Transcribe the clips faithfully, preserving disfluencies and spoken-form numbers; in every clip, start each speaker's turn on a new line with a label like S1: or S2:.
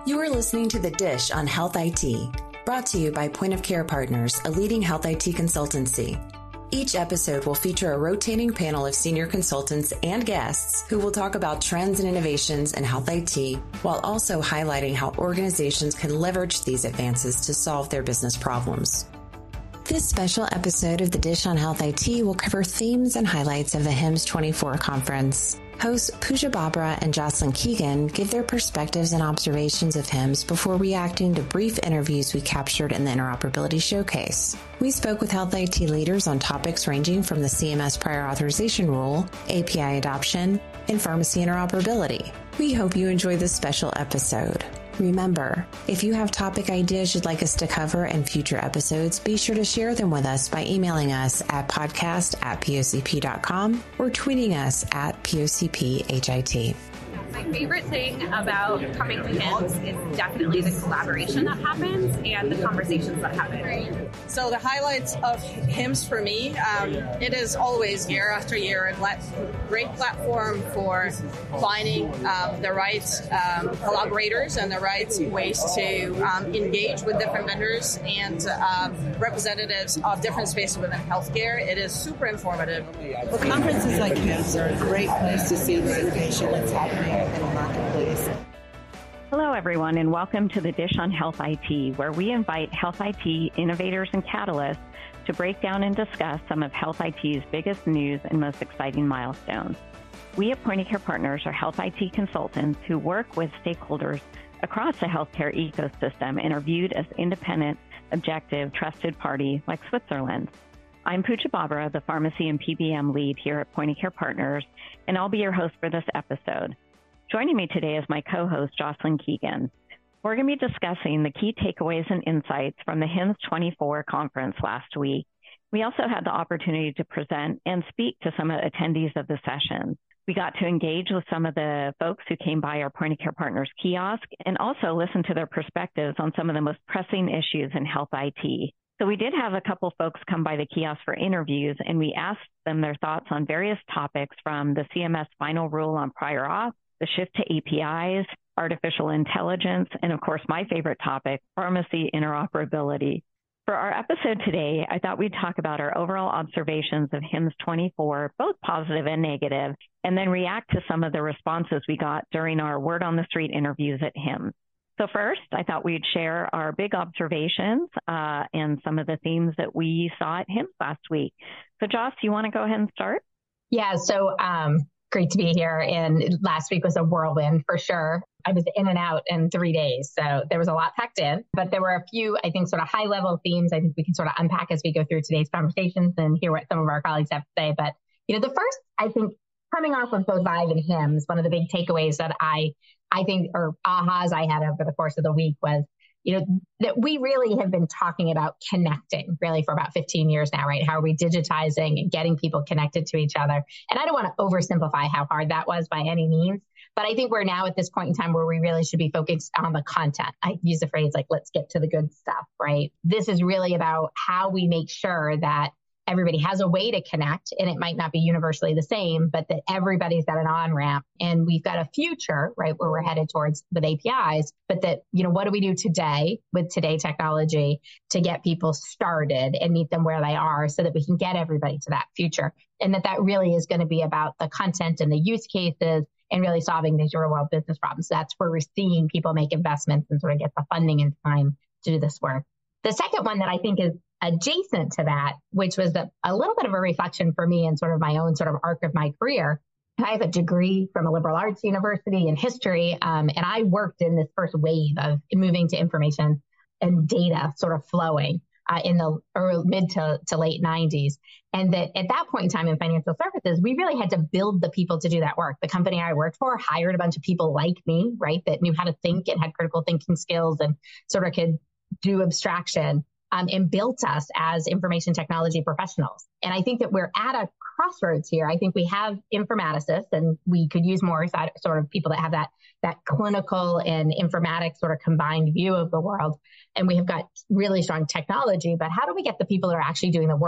S1: You are listening to The Dish on Health I T, brought to you by Point of Care Partners, a leading health I T consultancy. Each episode will feature a rotating panel of senior consultants and guests who will talk about trends and innovations in health I T, while also highlighting how organizations can leverage these advances to solve their business problems. This special episode of The Dish on Health I T will cover themes and highlights of the HIMSS twenty-four conference. Hosts Pooja Babra and Jocelyn Keegan give their perspectives and observations of HIMSS before reacting to brief interviews we captured in the Interoperability Showcase. We spoke with health I T leaders on topics ranging from the C M S prior authorization rule, A P I adoption, and pharmacy interoperability. We hope you enjoy this special episode. Remember, if you have topic ideas you'd like us to cover in future episodes, be sure to share them with us by emailing us at podcast at pocp dot com or tweeting us at P O C P H I T.
S2: My favorite thing about coming to HIMSS is definitely the collaboration that happens and the conversations that happen.
S3: So the highlights of HIMSS for me, um, it is always year after year a great platform for finding um, the right um, collaborators and the right ways to um, engage with different vendors and um, representatives of different spaces within healthcare. It is super informative.
S4: Well, conferences like HIMSS are a great place to see the innovation that's happening in the marketplace.
S5: Hello, everyone, and welcome to The Dish on Health I T, where we invite health I T innovators and catalysts to break down and discuss some of health I T's biggest news and most exciting milestones. We at Point of Care Partners are health I T consultants who work with stakeholders across the healthcare ecosystem and are viewed as independent, objective, trusted party like Switzerland. I'm Pooja Babra, the pharmacy and P B M lead here at Point of Care Partners, and I'll be your host for this episode. Joining me today is my co-host, Jocelyn Keegan. We're going to be discussing the key takeaways and insights from the HIMSS twenty-four conference last week. We also had the opportunity to present and speak to some of the attendees of the session. We got to engage with some of the folks who came by our Point of Care Partners kiosk and also listen to their perspectives on some of the most pressing issues in health I T. So we did have a couple folks come by the kiosk for interviews, and we asked them their thoughts on various topics from the C M S final rule on prior auth, the shift to A P Is, artificial intelligence, and of course, my favorite topic, pharmacy interoperability. For our episode today, I thought we'd talk about our overall observations of HIMSS twenty-four, both positive and negative, and then react to some of the responses we got during our word on the street interviews at HIMSS. So first, I thought we'd share our big observations uh, and some of the themes that we saw at HIMSS last week. So Joss, you want to go ahead and start?
S6: Yeah, so um, great to be here. And last week was a whirlwind for sure. I was in and out in three days. So there was a lot packed in, but there were a few, I think, sort of high level themes I think we can sort of unpack as we go through today's conversations and hear what some of our colleagues have to say. But, you know, the first, I think, coming off of both Vive and HIMSS, one of the big takeaways that I, I think, or ahas I had over the course of the week was, you know, that we really have been talking about connecting really for about fifteen years now, right? How are we digitizing and getting people connected to each other? And I don't want to oversimplify how hard that was by any means, but I think we're now at this point in time where we really should be focused on the content. I use the phrase like, let's get to the good stuff, right? This is really about how we make sure that everybody has a way to connect, and it might not be universally the same, but that everybody's got an on-ramp, and we've got a future, right, where we're headed towards with A P Is, but that, you know, what do we do today with today technology to get people started and meet them where they are so that we can get everybody to that future? And that that really is going to be about the content and the use cases and really solving these real world business problems. That's where we're seeing people make investments and sort of get the funding and time to do this work. The second one that I think is adjacent to that, which was a, a little bit of a reflection for me in sort of my own sort of arc of my career. I have a degree from a liberal arts university in history, um, and I worked in this first wave of moving to information and data sort of flowing uh, in the early, mid to, to late nineties. And that at that point in time in financial services, we really had to build the people to do that work. The company I worked for hired a bunch of people like me, right, that knew how to think and had critical thinking skills and sort of could do abstraction. Um, and built us as information technology professionals. And I think that we're at a crossroads here. I think we have informaticists, and we could use more sort of people that have that, that clinical and informatics sort of combined view of the world. And we have got really strong technology, but how do we get the people that are actually doing the work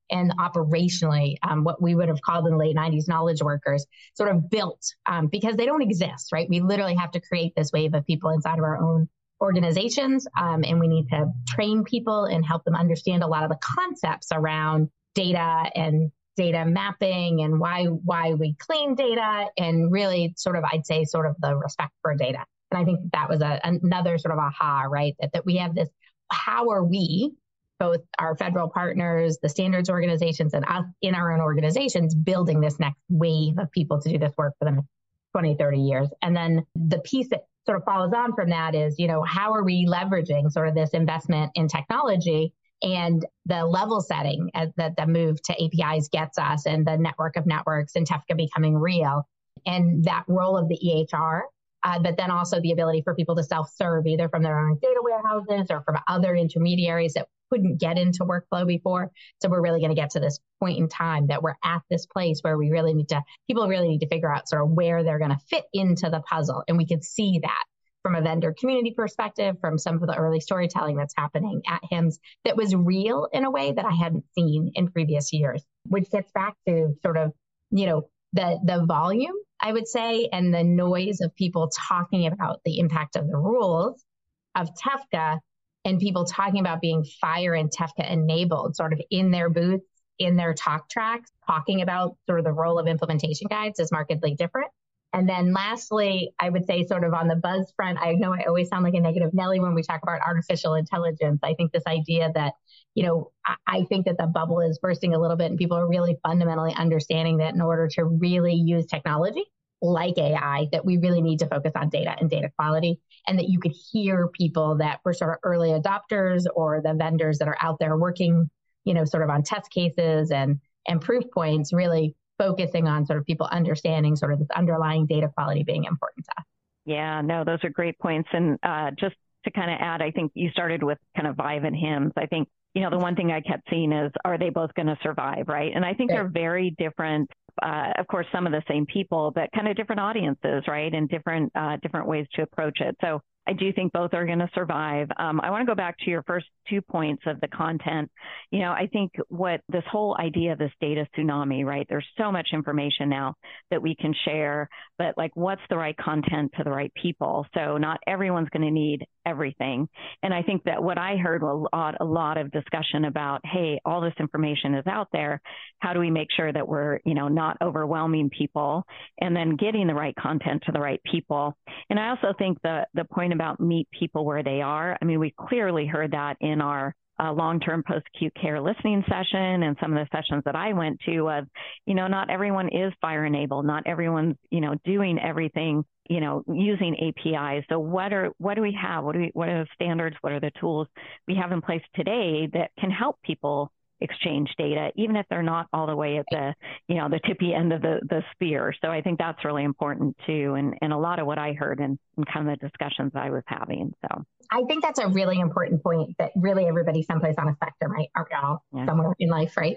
S6: and operationally, um, what we would have called in the late nineties knowledge workers, sort of built um, because they don't exist, right? We literally have to create this wave of people inside of our own organizations, um, and we need to train people and help them understand a lot of the concepts around data and data mapping and why why we clean data, and really sort of, I'd say, sort of the respect for data. And I think that was a, another sort of aha, right? That, that we have this, how are we, both our federal partners, the standards organizations, and us in our own organizations, building this next wave of people to do this work for the next twenty, thirty years. And then the piece that sort of follows on from that is, you know, how are we leveraging sort of this investment in technology and the level setting as that the move to A P Is gets us, and the network of networks and TEFCA becoming real, and that role of the E H R, uh, but then also the ability for people to self-serve either from their own data warehouses or from other intermediaries that couldn't get into workflow before. So we're really going to get to this point in time that we're at this place where we really need to, people really need to figure out sort of where they're going to fit into the puzzle. And we could see that from a vendor community perspective, from some of the early storytelling that's happening at HIMSS that was real in a way that I hadn't seen in previous years, which gets back to sort of, you know, the, the volume, I would say, and the noise of people talking about the impact of the rules of TEFCA, and people talking about being FHIR and TEFCA enabled sort of in their booths, in their talk tracks, talking about sort of the role of implementation guides is markedly different. And then lastly, I would say sort of on the buzz front, I know I always sound like a negative Nelly when we talk about artificial intelligence. I think this idea that, you know, I, I think that the bubble is bursting a little bit, and people are really fundamentally understanding that in order to really use technology like A I, that we really need to focus on data and data quality, and that you could hear people that were sort of early adopters or the vendors that are out there working, you know, sort of on test cases and, and proof points, really focusing on sort of people understanding sort of this underlying data quality being important to us.
S5: Yeah, no, those are great points. And uh, just to kind of add, I think you started with kind of Vive and HIMSS. I think, you know, the one thing I kept seeing is, are they both going to survive, right? And I think they're very different. Uh, of course, some of the same people, but kind of different audiences, right? And different uh, different ways to approach it. So I do think both are going to survive. Um, I want to go back to your first two points of the content. You know, I think what this whole idea of this data tsunami, right? There's so much information now that we can share, but like, what's the right content to the right people? So not everyone's going to need everything. And I think that what I heard was a lot, a lot of discussion about, hey, all this information is out there. How do we make sure that we're, you know, not overwhelming people, and then getting the right content to the right people? And I also think the the point about meet people where they are. I mean, we clearly heard that in our uh, long-term post-acute care listening session and some of the sessions that I went to of, you know, not everyone is FHIR enabled. Not everyone's, you know, doing everything, you know, using A P Is. So what are, what do we have? What do we, what are the standards? What are the tools we have in place today that can help people exchange data, even if they're not all the way at the, you know, the tippy end of the, the spear. So I think that's really important too. And, and a lot of what I heard in, in kind of the discussions I was having. So
S6: I think that's a really important point, that really everybody's someplace on a spectrum, right? Aren't we all yeah. somewhere in life, right?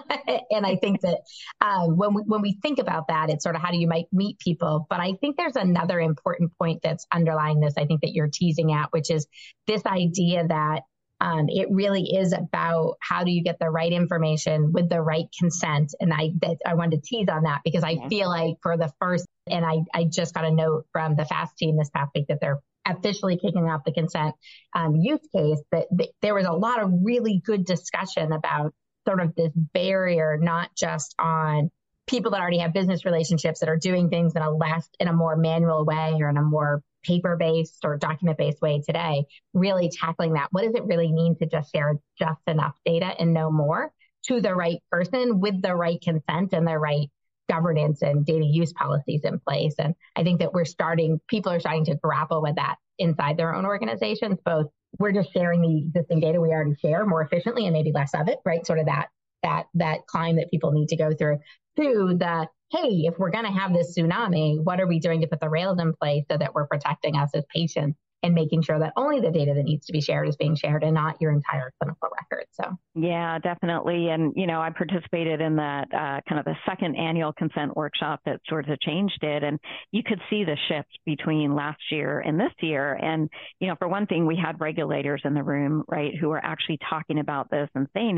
S6: And I think that um, when we, when we think about that, it's sort of how do you might meet people. But I think there's another important point that's underlying this, I think that you're teasing at, which is this idea that Um, it really is about how do you get the right information with the right consent. And I that, I wanted to tease on that because I feel like for the first, and I, I just got a note from the FAST team this past week that they're officially kicking off the consent um, use case, that th- there was a lot of really good discussion about sort of this barrier, not just on people that already have business relationships that are doing things in a less, in a more manual way or in a more paper-based or document-based way today, really tackling that. What does it really mean to just share just enough data and no more to the right person with the right consent and the right governance and data use policies in place? And I think that we're starting, people are starting to grapple with that inside their own organizations. Both we're just sharing the existing data we already share more efficiently and maybe less of it, right? Sort of that, that, that climb that people need to go through, to the, hey, if we're going to have this tsunami, what are we doing to put the rails in place so that we're protecting us as patients and making sure that only the data that needs to be shared is being shared and not your entire clinical record? So,
S5: yeah, definitely. And, you know, I participated in that uh, kind of the second annual consent workshop that Georgia Change did. And you could see the shift between last year and this year. And, you know, for one thing, we had regulators in the room, right, who were actually talking about this and saying it.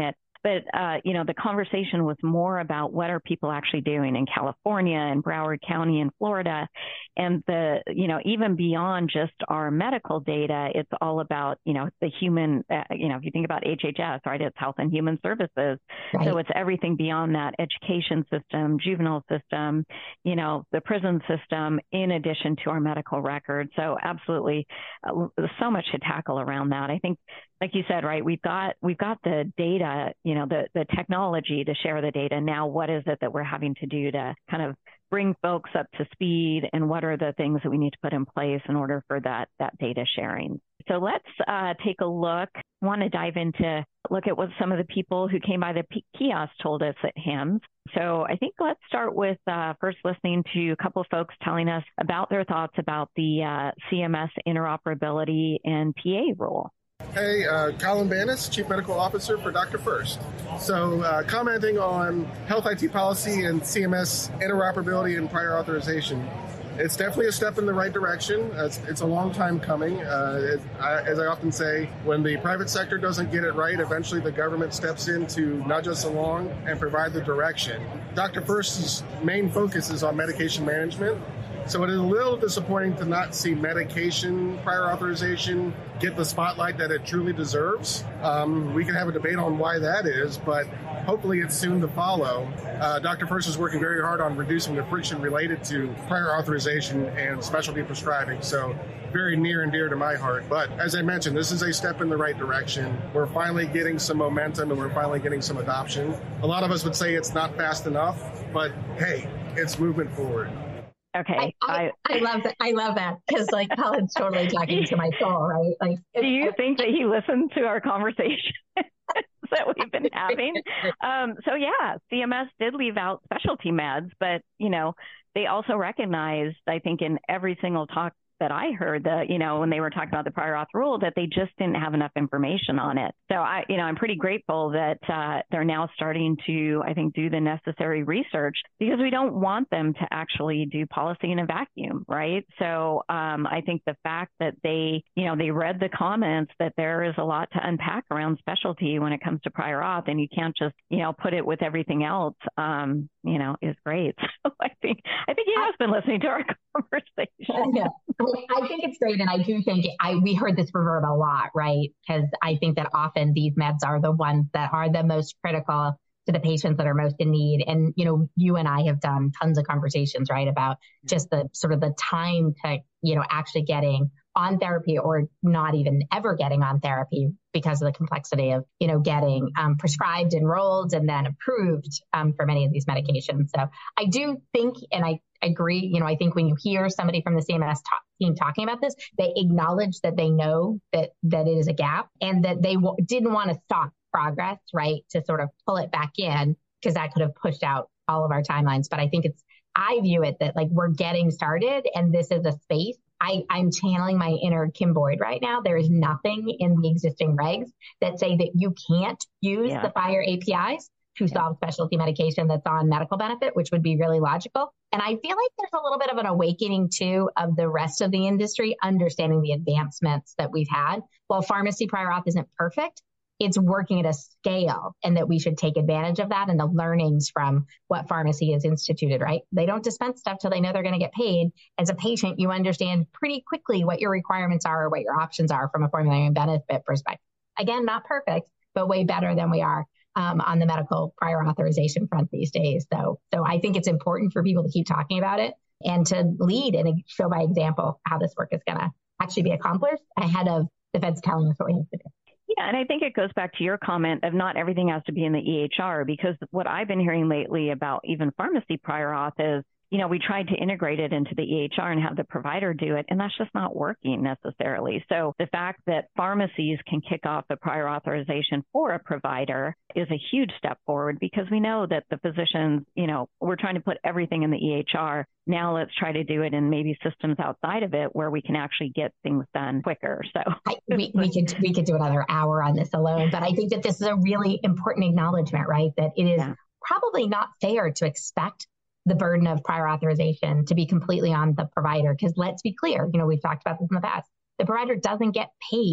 S5: But, uh, you know, the conversation was more about what are people actually doing in California and Broward County and Florida. And the, you know, even beyond just our medical data, it's all about, you know, the human, uh, you know, if you think about H H S, right, it's Health and Human Services. Right. So it's everything beyond that, education system, juvenile system, you know, the prison system, in addition to our medical record. So absolutely uh, so much to tackle around that. I think, like you said, right, we've got we've got the data, you know, the, the technology to share the data. Now, what is it that we're having to do to kind of bring folks up to speed, and what are the things that we need to put in place in order for that that data sharing? So let's uh, take a look. I want to dive into, look at what some of the people who came by the P- kiosk told us at HIMSS. So I think let's start with uh, first listening to a couple of folks telling us about their thoughts about the uh, C M S interoperability and P A rule.
S7: Hey, uh, Colin Banis, Chief Medical Officer for Doctor First. So uh, commenting on health I T policy and C M S interoperability and prior authorization. It's definitely a step in the right direction. It's, it's a long time coming. Uh, it, I, as I often say, when the private sector doesn't get it right, eventually the government steps in to nudge us along and provide the direction. Doctor First's main focus is on medication management. So it is a little disappointing to not see medication prior authorization get the spotlight that it truly deserves. Um, we can have a debate on why that is, but hopefully it's soon to follow. Uh, Doctor First is working very hard on reducing the friction related to prior authorization and specialty prescribing. So very near and dear to my heart. But as I mentioned, this is a step in the right direction. We're finally getting some momentum and we're finally getting some adoption. A lot of us would say it's not fast enough, but hey, it's movement forward.
S5: Okay.
S6: I, I, I love that. I love that because like Colin's totally talking to my soul, right? Like,
S5: do you think that he listened to our conversation that we've been having? Um, so yeah, C M S did leave out specialty meds, but you know, they also recognized, I think, in every single talk that I heard, that, you know, when they were talking about the prior auth rule, that they just didn't have enough information on it. So I, you know, I'm pretty grateful that uh, they're now starting to, I think, do the necessary research, because we don't want them to actually do policy in a vacuum, right? So um, I think the fact that they, you know, they read the comments, that there is a lot to unpack around specialty when it comes to prior auth, and you can't just, you know, put it with everything else, um, you know, is great. So I think, I think he has been listening to our conversation.
S6: Yeah. I think it's great. And I do think I, we heard this reverb a lot, right? Because I think that often these meds are the ones that are the most critical to the patients that are most in need. And, you know, you and I have done tons of conversations, right, about just the sort of the time to, you know, actually getting on therapy, or not even ever getting on therapy because of the complexity of, you know, getting um, prescribed, enrolled, and then approved um, for many of these medications. So I do think, and I agree, you know, I think when you hear somebody from the C M S talk, team talking about this, they acknowledge that they know that that it is a gap, and that they w- didn't want to stop progress, right, to sort of pull it back in, because that could have pushed out all of our timelines. But I think it's, I view it that like we're getting started, and this is a space. I, I'm channeling my inner Kim Boyd right now. There is nothing in the existing regs that say that you can't use yeah. the FHIR A P Is to yeah. solve specialty medication that's on medical benefit, which would be really logical. And I feel like there's a little bit of an awakening too of the rest of the industry understanding the advancements that we've had. While pharmacy prior auth isn't perfect, it's working at a scale, and that we should take advantage of that and the learnings from what pharmacy has instituted, right? They don't dispense stuff till they know they're going to get paid. As a patient, you understand pretty quickly what your requirements are or what your options are from a formulary and benefit perspective. Again, not perfect, but way better than we are um, on the medical prior authorization front these days. So, so I think it's important for people to keep talking about it and to lead and show by example how this work is going to actually be accomplished ahead of the feds telling us what we have to do.
S5: Yeah, and I think it goes back to your comment of not everything has to be in the E H R, because what I've been hearing lately about even pharmacy prior auth is, you know, we tried to integrate it into the E H R and have the provider do it, and that's just not working necessarily. So the fact that pharmacies can kick off a prior authorization for a provider is a huge step forward, because we know that the physicians, you know, we're trying to put everything in the E H R. Now let's try to do it in maybe systems outside of it where we can actually get things done quicker. So
S6: I, we, we could we could do another hour on this alone, but I think that this is a really important acknowledgement, right? That it is yeah. probably not fair to expect the burden of prior authorization to be completely on the provider. Because let's be clear, you know, we've talked about this in the past. The provider doesn't get paid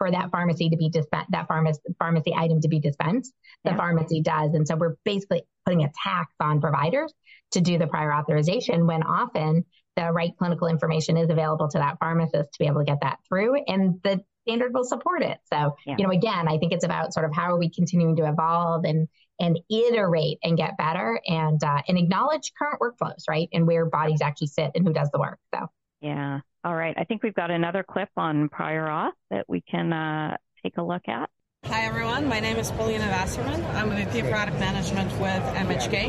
S6: for that pharmacy to be dispensed, that pharmacy, pharmacy item to be dispensed, the yeah. pharmacy does. And so we're basically putting a tax on providers to do the prior authorization when often the right clinical information is available to that pharmacist to be able to get that through, and the standard will support it. So, yeah. you know, again, I think it's about sort of how are we continuing to evolve and and iterate and get better and uh, and acknowledge current workflows, right? And where bodies actually sit and who does the work. So,
S5: yeah. All right. I think we've got another clip on prior auth that we can uh, take a look at.
S3: Hi, everyone. My name is Paulina Wasserman. I'm the V P of Product Management with M H K.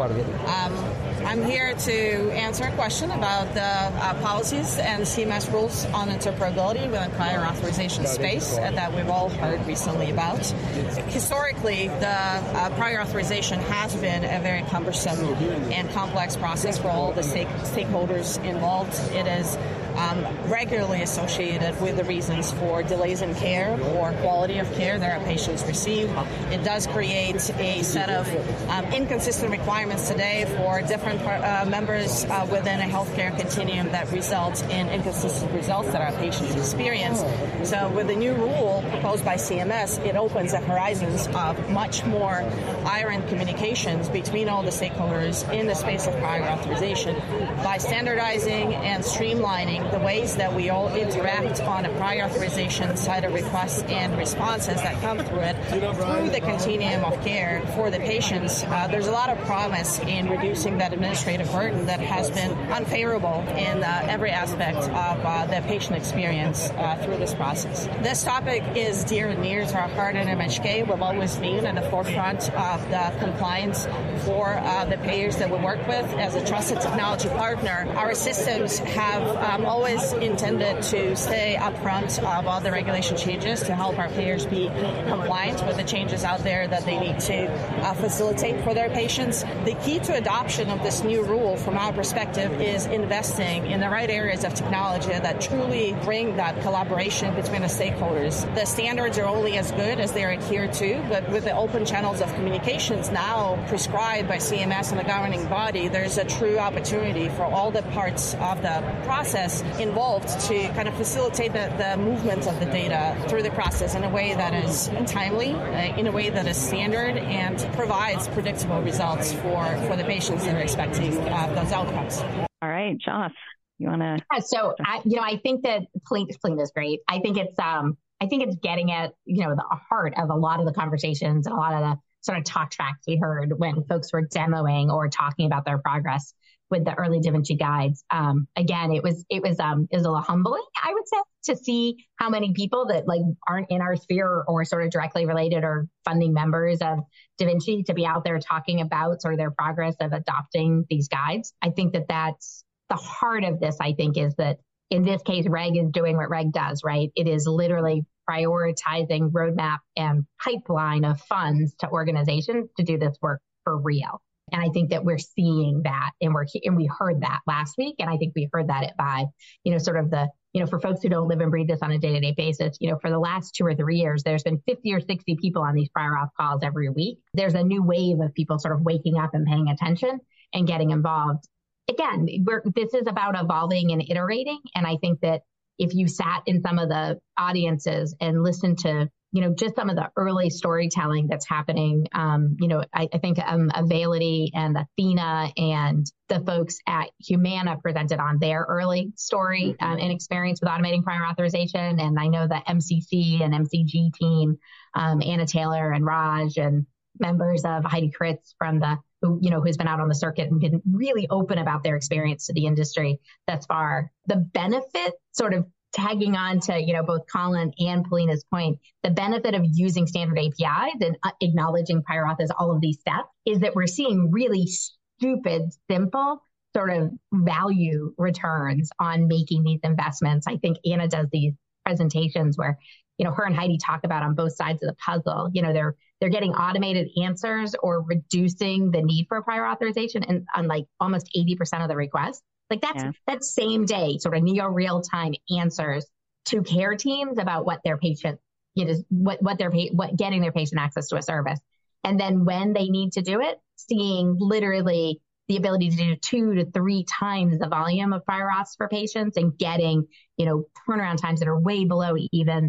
S3: Um, I'm here to answer a question about the uh, policies and C M S rules on interoperability within prior authorization space uh, that we've all heard recently about. Historically, the uh, prior authorization has been a very cumbersome and complex process for all the stake- stakeholders involved. It is Um, regularly associated with the reasons for delays in care or quality of care that our patients receive. It does create a set of um, inconsistent requirements today for different uh, members uh, within a healthcare continuum that result in inconsistent results that our patients experience. So with the new rule proposed by C M S, it opens the horizons of much more iron communications between all the stakeholders in the space of prior authorization by standardizing and streamlining the ways that we all interact on a prior authorization side of requests and responses that come through it, through the continuum of care for the patients. Uh, there's a lot of promise in reducing that administrative burden that has been unfavorable in uh, every aspect of uh, the patient experience uh, through this process. This topic is dear and near to our heart at M H K. We've always been at the forefront of the compliance for uh, the payers that we work with. As a trusted technology partner, our systems have um, always intended to stay upfront of all the regulation changes to help our payers be compliant with the changes out there that they need to uh, facilitate for their patients. The key to adoption of this new rule, from our perspective, is investing in the right areas of technology that truly bring that collaboration between the stakeholders. The standards are only as good as they're adhered to, but with the open channels of communications now prescribed by C M S and the governing body, there's a true opportunity for all the parts of the process involved to kind of facilitate the, the movement of the data through the process in a way that is timely, uh, in a way that is standard, and provides predictable results for, for the patients that are expecting uh, those outcomes.
S5: All right, Joss, you want to?
S6: Yeah, so, I, you know, I think that Plina is great. I think it's, um, I think it's getting at, you know, the heart of a lot of the conversations and a lot of the sort of talk tracks we heard when folks were demoing or talking about their progress with the early Da Vinci guides. Um, again, it was it was um, it was a little humbling, I would say, to see how many people that like aren't in our sphere or sort of directly related or funding members of Da Vinci to be out there talking about sort of their progress of adopting these guides. I think that that's the heart of this. I think is that in this case, Reg is doing what Reg does, right? It is literally prioritizing roadmap and pipeline of funds to organizations to do this work for real. And I think that we're seeing that, and we're and we heard that last week, and I think we heard that at Vive. You know, sort of the you know, for folks who don't live and breathe this on a day-to-day basis, you know, for the last two or three years, there's been fifty or sixty people on these prior auth calls every week. There's a new wave of people sort of waking up and paying attention and getting involved. Again, we're, this is about evolving and iterating, and I think that if you sat in some of the audiences and listened to, you know, just some of the early storytelling that's happening, um, you know, I, I think um, Availity and Athena and the folks at Humana presented on their early story um, and experience with automating prior authorization. And I know the M C C and M C G team, um, Anna Taylor and Raj and members of Heidi Kritz from the, who, you know, who's been out on the circuit and been really open about their experience to the industry thus far. The benefit sort of tagging on to, you know, both Colin and Paulina's point, the benefit of using standard A P Is and acknowledging prior auth as all of these steps is that we're seeing really stupid, simple sort of value returns on making these investments. I think Anna does these presentations where, you know, her and Heidi talk about on both sides of the puzzle, you know, they're they're getting automated answers or reducing the need for prior authorization and on like almost eighty percent of the requests. Like that's yeah. that same day, sort of near real time answers to care teams about what their patient, you know, what what their what getting their patient access to a service, and then when they need to do it, seeing literally the ability to do two to three times the volume of prior auths for patients and getting, you know, turnaround times that are way below even the,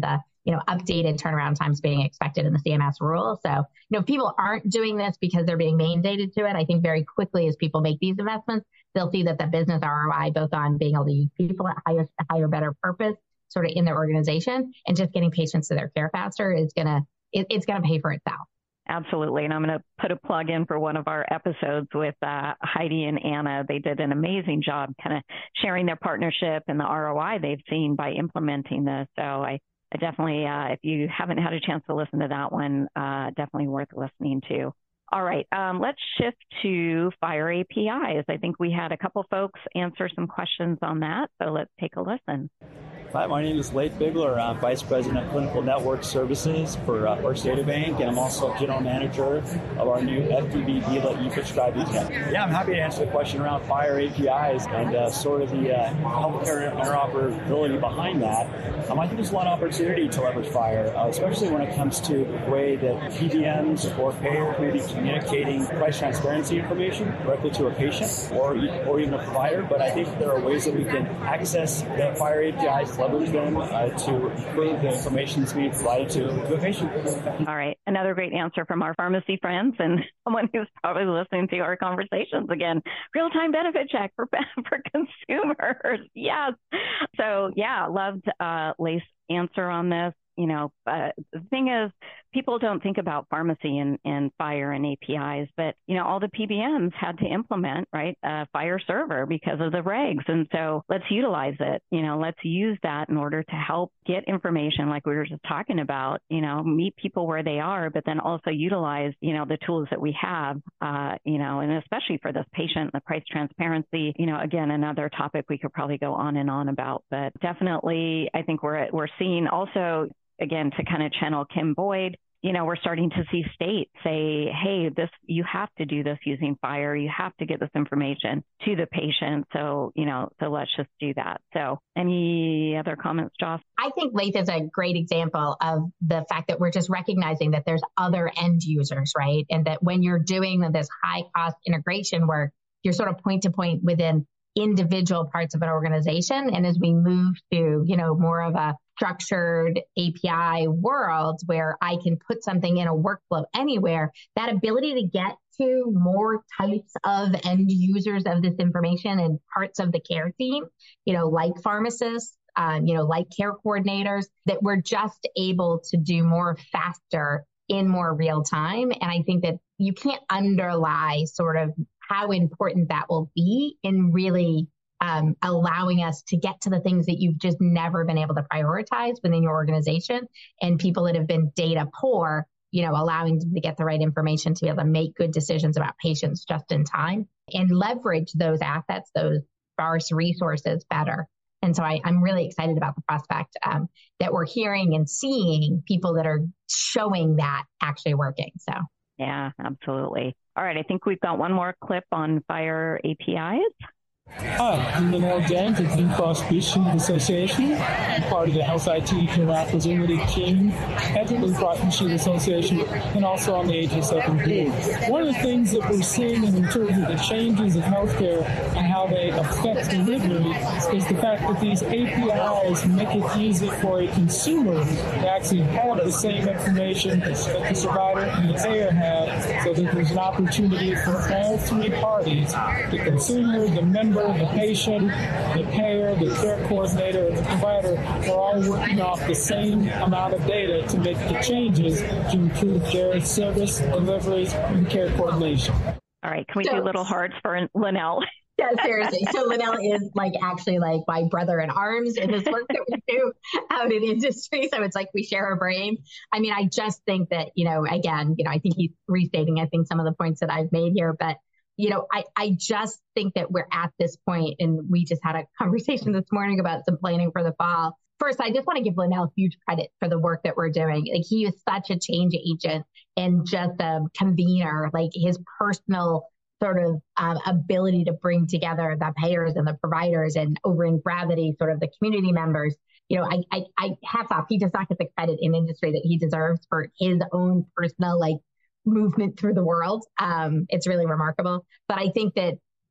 S6: you know, updated turnaround times being expected in the C M S rule. So, you know, if people aren't doing this because they're being mandated to it, I think very quickly as people make these investments, they'll see that the business R O I, both on being able to use people at higher, higher, better purpose, sort of in their organization, and just getting patients to their care faster is going to, it, it's going to pay for itself.
S5: Absolutely. And I'm going to put a plug in for one of our episodes with uh, Heidi and Anna. They did an amazing job kind of sharing their partnership and the R O I they've seen by implementing this. So I, I definitely, uh, if you haven't had a chance to listen to that one, uh, definitely worth listening to. All right, um, let's shift to FHIR A P Is. I think we had a couple folks answer some questions on that, so let's take a listen.
S8: Hi, my name is Leif Bigler. I'm Vice President of Clinical Network Services for uh, First Data Bank, and I'm also General Manager of our new F D B Viva e-prescribing tech. Yeah, I'm happy to answer the question around FHIR A P Is and uh, sort of the uh, healthcare interoperability behind that. Um, I think there's a lot of opportunity to leverage FHIR, uh, especially when it comes to the way that P B Ms or payers may be communicating price transparency information directly to a patient or, or even a provider. But I think there are ways that we can access the FHIR A P Is, leverage them uh, to improve the information that's being provided to the patient.
S5: All right. Another great answer from our pharmacy friends and someone who's probably listening to our conversations again. Real-time benefit check for, for consumers. Yes. So, yeah, loved uh, Leif's answer on this. You know, uh, the thing is, people don't think about pharmacy and, and FHIR and A P Is, but, you know, all the P B Ms had to implement, right, a FHIR server because of the regs. And so let's utilize it. You know, let's use that in order to help get information like we were just talking about, you know, meet people where they are, but then also utilize, you know, the tools that we have, uh, you know, and especially for this patient, the price transparency, you know, again, another topic we could probably go on and on about, but definitely I think we're, we're seeing also, again, to kind of channel Kim Boyd, you know, we're starting to see states say, hey, this, you have to do this using FHIR. You have to get this information to the patient. So, you know, so let's just do that. So any other comments, Joss?
S6: I think Leif is a great example of the fact that we're just recognizing that there's other end users, right? And that when you're doing this high cost integration work, you're sort of point to point within individual parts of an organization. And as we move to, you know, more of a structured A P I world where I can put something in a workflow anywhere, that ability to get to more types of end users of this information and parts of the care team, you know, like pharmacists, um, you know, like care coordinators, that we're just able to do more faster in more real time. And I think that you can't underlie sort of how important that will be in really um, allowing us to get to the things that you've just never been able to prioritize within your organization, and people that have been data poor, you know, allowing them to get the right information to be able to make good decisions about patients just in time and leverage those assets, those sparse resources better. And so I, I'm really excited about the prospect um, that we're hearing and seeing people that are showing that actually working. So.
S5: Yeah, absolutely. All right. I think we've got one more clip on FHIR A P Is.
S9: Hi, I'm Linnell James with Blue Cross Blue Shield Association. I'm part of the Health I T Interoperability team at the Blue Cross Blue Shield Association and also on the H S F board. One of the things that we're seeing in terms of the changes in healthcare and how they affect delivery is the fact that these A P Is make it easy for a consumer to actually have the same information that the provider and the payer have, so that there's an opportunity for all three parties, the consumer, the member, the patient, the payer, the care coordinator, and the provider are all working off the same amount of data to make the changes to improve their service, delivery, and care coordination.
S5: All right, can we
S6: so,
S5: do little hearts for Linnell?
S6: Yeah, seriously. So Linnell is like actually like my brother in arms in this work that we do out in industry. So it's like we share a brain. I mean, I just think that, you know, again, you know, I think he's restating, I think, some of the points that I've made here, but you know, I, I just think that we're at this point, and we just had a conversation this morning about some planning for the fall. First, I just want to give Linnell huge credit for the work that we're doing. Like, he is such a change agent and just a convener, like his personal sort of um, ability to bring together the payers and the providers and over in Gravity, sort of the community members. You know, I, I, I hats off. He does not get the credit in industry that he deserves for his own personal, like, movement through the world. Um, it's really remarkable. But I think that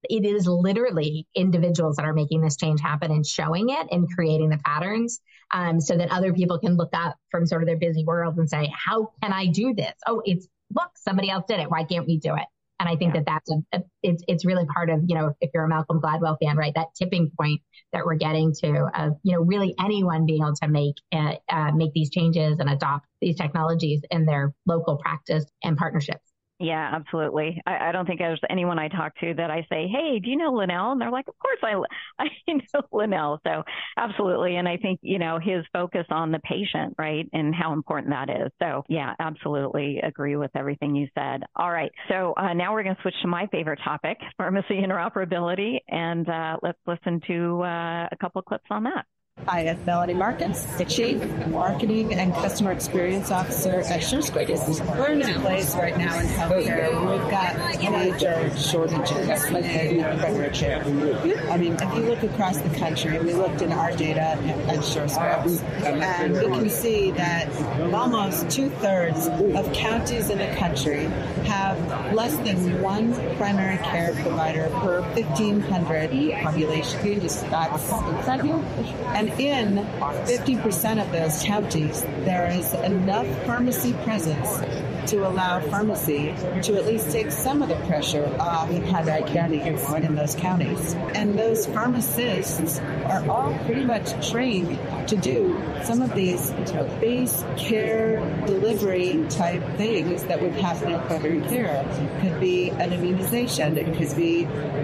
S6: it is literally individuals that are making this change happen and showing it and creating the patterns um, so that other people can look up from sort of their busy world and say, how can I do this? Oh, it's, look, somebody else did it. Why can't we do it? And I think yeah. that that's a, a, it's it's really part of, you know, if you're a Malcolm Gladwell fan, right, that tipping point that we're getting to of, you know, really anyone being able to make uh, uh, make these changes and adopt these technologies in their local practice and partnerships.
S5: Yeah, absolutely. I, I don't think there's anyone I talk to that I say, hey, do you know Linnell? And they're like, of course I, I know Linnell. So absolutely. And I think, you know, his focus on the patient, right, and how important that is. So yeah, absolutely agree with everything you said. All right. So uh, now we're going to switch to my favorite topic, pharmacy interoperability. And uh, let's listen to uh, a couple of clips on that.
S4: Hi, I'm Melanie Marcus, the Chief Marketing and Customer Experience Officer at SureScripts. We're in a place right now in healthcare where we've got major shortages in primary care. I mean, if you look across the country, we looked in our data at SureScripts, and we can see that almost two-thirds of counties in the country have less than one primary care provider per fifteen hundred population. That's incredible. And in fifty percent of those counties, there is enough pharmacy presence to allow pharmacy to at least take some of the pressure off primary care needs in those counties. And those pharmacists are all pretty much trained to do some of these base care delivery type things that would happen in primary care. It could be an immunization. It could be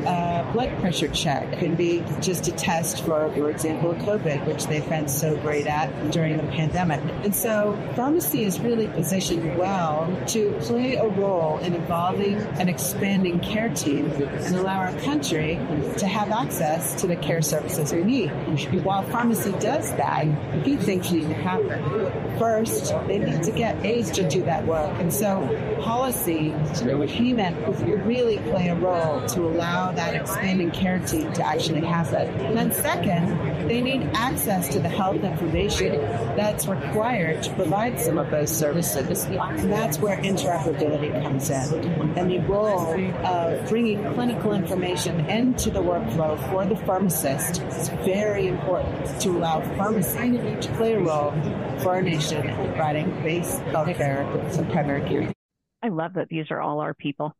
S4: a blood pressure check. It could be just a test for, for example, COVID, which they've been so great at during the pandemic. And so pharmacy is really positioned well to play a role in evolving and expanding care team and allow our country to have access to the care services we need. While pharmacy does that, a few things need to happen. First, they need to get aides to do that work. And so policy, payment would really play a role to allow that expanding care team to actually happen. And then second, they need access to the health information that's required to provide some of those services. And that's where interoperability comes in. And the role of bringing clinical information into the workflow for the pharmacist is very important to allow pharmacy to play a role for our nation in providing base healthcare and primary care.
S5: I love that these are all our people.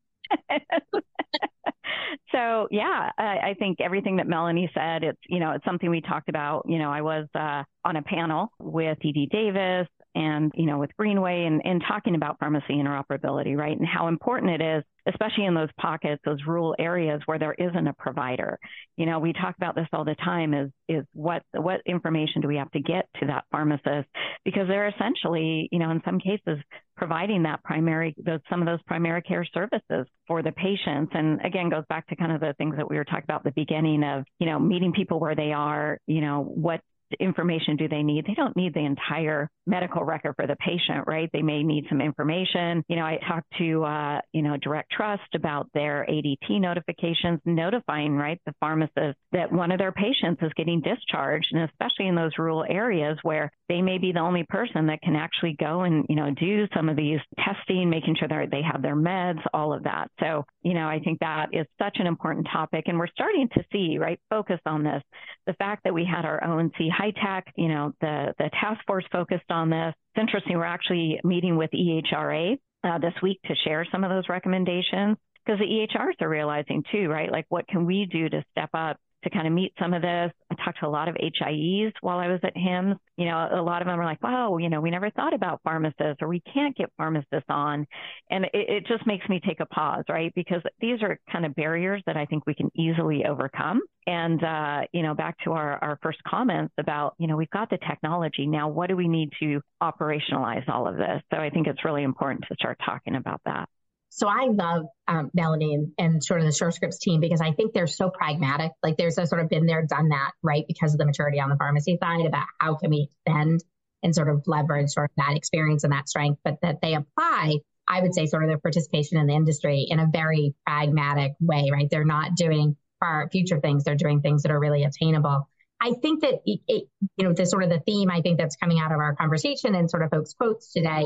S5: So, yeah, I, I think everything that Melanie said, it's, you know, it's something we talked about. You know, I was uh, on a panel with D D Davis and, you know, with Greenway and, and talking about pharmacy interoperability, right, and how important it is, especially in those pockets, those rural areas where there isn't a provider. You know, we talk about this all the time is, is what, what information do we have to get to that pharmacist? Because they're essentially, you know, in some cases, providing that primary, those, some of those primary care services for the patients. And again, goes back to kind of the things that we were talking about at the beginning of, you know, meeting people where they are, you know, what information do they need? They don't need the entire medical record for the patient, right? They may need some information. You know, I talked to, uh, you know, Direct Trust about their A D T notifications, notifying, right, the pharmacist that one of their patients is getting discharged, and especially in those rural areas where they may be the only person that can actually go and, you know, do some of these testing, making sure that they have their meds, all of that. So, you know, I think that is such an important topic, and we're starting to see, right, focus on this. The fact that we had our O N C High Tech, you know, the, the task force focused on this. It's interesting. We're actually meeting with E H R A uh, this week to share some of those recommendations, because the E H Rs are realizing too, right? Like, what can we do to step up to kind of meet some of this? I talked to a lot of H I Es while I was at HIMSS. You know, a lot of them are like, wow, you know, we never thought about pharmacists, or we can't get pharmacists on. And it, it just makes me take a pause, right? Because these are kind of barriers that I think we can easily overcome. And, uh, you know, back to our, our first comments about, you know, we've got the technology. Now, what do we need to operationalize all of this? So I think it's really important to start talking about that.
S6: So I love um, Melanie and, and sort of the SureScripts team, because I think they're so pragmatic. Like, there's a sort of been there, done that, right? Because of the maturity on the pharmacy side about how can we extend and sort of leverage sort of that experience and that strength, but that they apply, I would say, sort of their participation in the industry in a very pragmatic way, right? They're not doing far future things. They're doing things that are really attainable. I think that, it, it, you know, the sort of the theme, I think that's coming out of our conversation and sort of folks' quotes today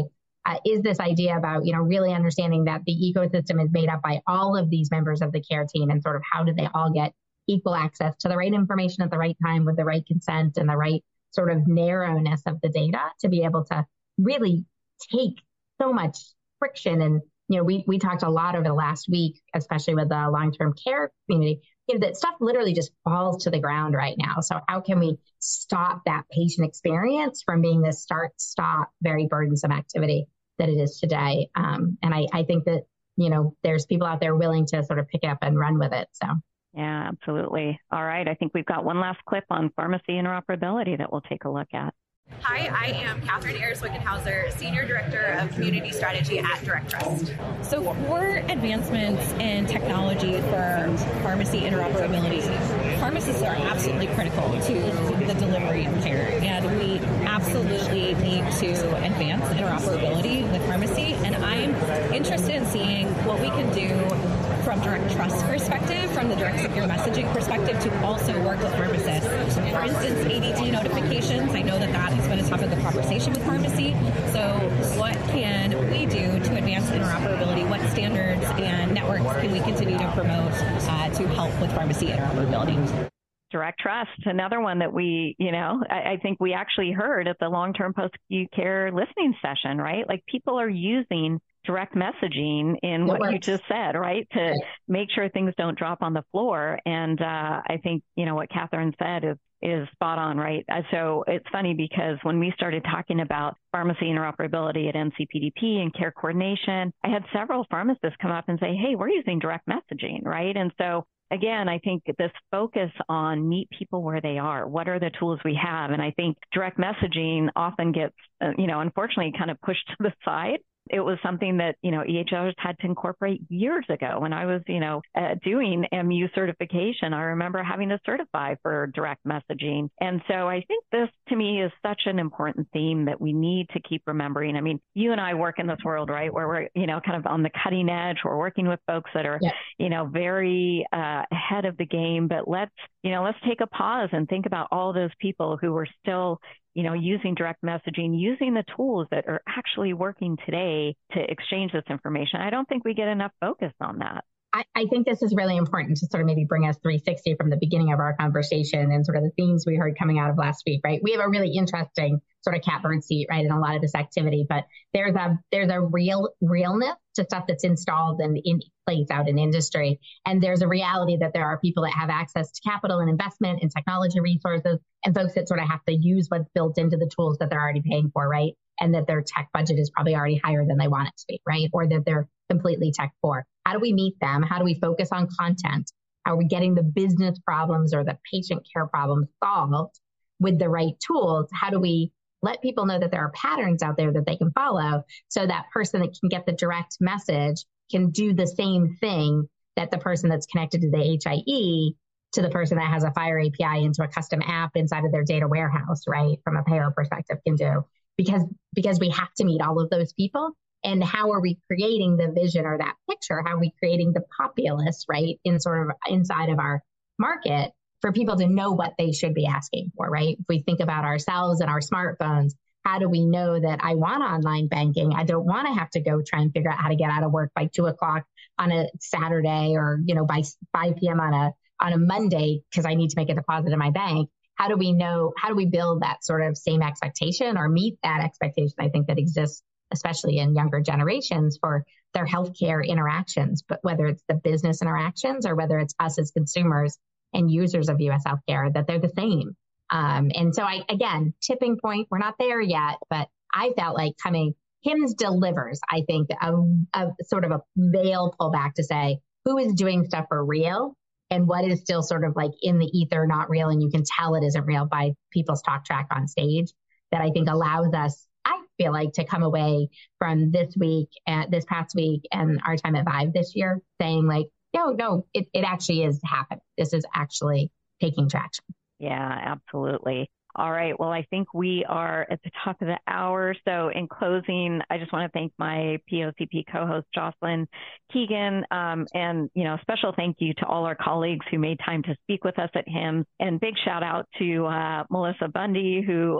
S6: uh, is this idea about, you know, really understanding that the ecosystem is made up by all of these members of the care team, and sort of how do they all get equal access to the right information at the right time with the right consent and the right sort of narrowness of the data to be able to really take so much friction. And, you know, we, we talked a lot over the last week, especially with the long-term care community, you know, that stuff literally just falls to the ground right now. So how can we stop that patient experience from being this start-stop, very burdensome activity that it is today? Um, and I, I think that, you know, there's people out there willing to sort of pick it up and run with it. So.
S5: Yeah, absolutely. All right. I think we've got one last clip on pharmacy interoperability that we'll take a look at.
S2: Hi, I am Catherine Ayers-Wickenhauser, Senior Director of Community Strategy at DirectTrust.
S10: So for advancements in technology for pharmacy interoperability, pharmacists are absolutely critical to the delivery of care, and we absolutely need to advance interoperability with pharmacy, and I'm interested in seeing what we can do from DirectTrust perspective, from the direct secure messaging perspective, to also work with pharmacists. For instance, A D T notifications, I know that that has been a topic of conversation with pharmacy. So what can we do to advance interoperability? What standards and networks can we continue to promote uh, to help with pharmacy interoperability?
S5: DirectTrust, another one that we, you know, I, I think we actually heard at the long-term post-acute care listening session, right? Like people are using direct messaging in what you just said, right? To right. make sure things don't drop on the floor. And uh, I think, you know, what Catherine said is, is spot on, right? So it's funny because when we started talking about pharmacy interoperability at N C P D P and care coordination, I had several pharmacists come up and say, hey, we're using direct messaging, right? And so again, I think this focus on meet people where they are. What are the tools we have? And I think direct messaging often gets, uh, you know, unfortunately kind of pushed to the side. It was something that, you know, E H Rs had to incorporate years ago. When I was, you know, uh, doing M U certification, I remember having to certify for direct messaging. And so I think this, to me, is such an important theme that we need to keep remembering. I mean, you and I work in this world, right, where we're, you know, kind of on the cutting edge. We're working with folks that are, yeah. you know, very uh, ahead of the game. But let's, you know, let's take a pause and think about all those people who are still, you know, using direct messaging, using the tools that are actually working today to exchange this information. I don't think we get enough focus on that.
S6: I, I think this is really important to sort of maybe bring us three sixty from the beginning of our conversation and sort of the themes we heard coming out of last week, right? We have a really interesting sort of catbird seat, right, in a lot of this activity, but there's a there's a real realness to stuff that's installed and in place out in industry. And there's a reality that there are people that have access to capital and investment and technology resources, and folks that sort of have to use what's built into the tools that they're already paying for, right? And that their tech budget is probably already higher than they want it to be, right? Or that they're completely tech poor. How do we meet them? How do we focus on content? How are we getting the business problems or the patient care problems solved with the right tools? How do we let people know that there are patterns out there that they can follow, so that person that can get the direct message can do the same thing that the person that's connected to the H I E to the person that has a FHIR A P I into a custom app inside of their data warehouse, right, from a payer perspective can do. Because, because we have to meet all of those people. And how are we creating the vision or that picture? How are we creating the populace, right, in sort of inside of our market for people to know what they should be asking for, right? If we think about ourselves and our smartphones, how do we know that I want online banking? I don't want to have to go try and figure out how to get out of work by two o'clock on a Saturday, or, you know, by five p.m. on a on a Monday because I need to make a deposit in my bank. How do we know, how do we build that sort of same expectation or meet that expectation, I think, that exists, especially in younger generations, for their healthcare interactions, but whether it's the business interactions or whether it's us as consumers and users of U S healthcare, that they're the same. Um, and so I, again, tipping point, we're not there yet, but I felt like coming, HIMSS delivers, I think, a, a sort of a veil pullback to say, who is doing stuff for real and what is still sort of like in the ether, not real, and you can tell it isn't real by people's talk track on stage, that I think allows us, I feel like, to come away from this week, uh, this past week, and our time at Vive this year, saying like, no, no, it, it actually is happening. This is actually taking traction.
S5: Yeah, absolutely. All right. Well, I think we are at the top of the hour. So in closing, I just want to thank my P O C P co-host, Jocelyn Keegan, um, and, you know, special thank you to all our colleagues who made time to speak with us at HIMSS, and big shout out to uh, Melissa Bundy, who uh,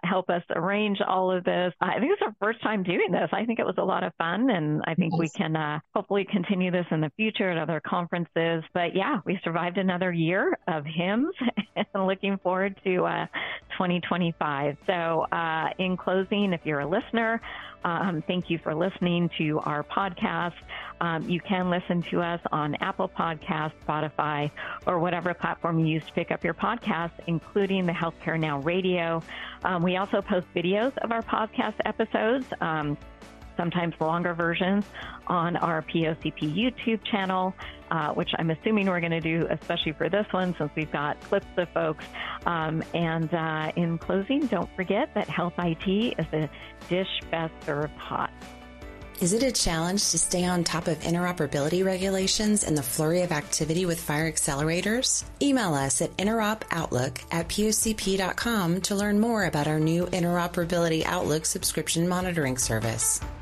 S5: help us arrange all of this. I think it's our first time doing this. I think it was a lot of fun, and I think yes. we can uh, hopefully continue this in the future at other conferences. But yeah, we survived another year of hymns and looking forward to uh, twenty twenty-five. So uh, in closing, if you're a listener, Um, thank you for listening to our podcast. Um, you can listen to us on Apple Podcasts, Spotify, or whatever platform you use to pick up your podcast, including the Healthcare Now radio. Um, we also post videos of our podcast episodes, um, sometimes longer versions, on our P O C P YouTube channel, uh, which I'm assuming we're going to do, especially for this one, since we've got clips of folks. Um, and uh, in closing, don't forget that Health I T is a dish best served hot.
S1: Is it a challenge to stay on top of interoperability regulations and the flurry of activity with FHIR accelerators? Email us at interopoutlook at P O C P dot com to learn more about our new Interoperability Outlook subscription monitoring service.